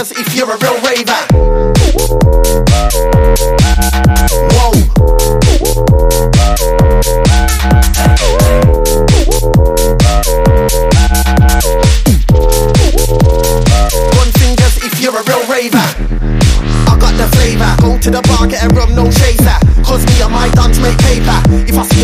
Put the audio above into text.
fingers if you're a real raver. Whoa. One fingers if you're a real raver. I got the flavour. Go to the bar, get a rum, no chaser. Cause me and my dons make paper. If I see